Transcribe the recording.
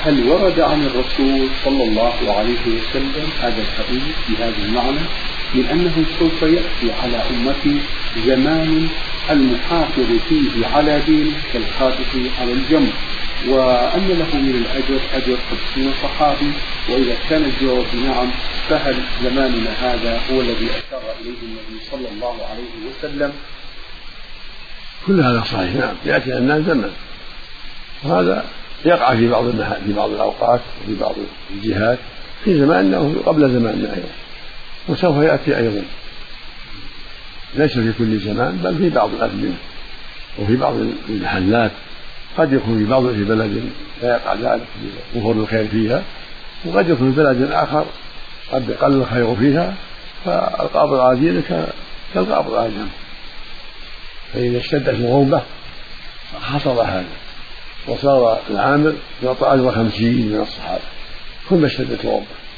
هل ورد عن الرسول صلى الله عليه وسلم هذا الحديث بهذا المعنى من أنه سوف يأتي على أمتي زمان المحافظ فيه على دينه كالحافظ على الجمر، وأن له من الأجر أجر 50 صحابي؟ وإذا كان الجواب نعم، فهل زماننا هذا هو الذي أشار إليه النبي صلى الله عليه وسلم؟ كل هذا صحيح، نعم، يأتي الناس زمن، وهذا يقع في بعض الأوقات وفي بعض الجهات في زماننا قبل زماننا أيضا، وسوف يأتي أيضا، ليس في كل زمان بل في بعض الأزمنة وفي بعض المحلات، قد يكون في بلد لا يقع ذلك ظهور الخير فيها، وقد يكون في بلد آخر قد يقل الخير فيها، فالقابض على دينك كالقابض على الجمر. فإذا اشتدت الغربة حصل هذا، وصار العامل يعطى أجر 50 من الصحابة كلما اشتدت الغربة.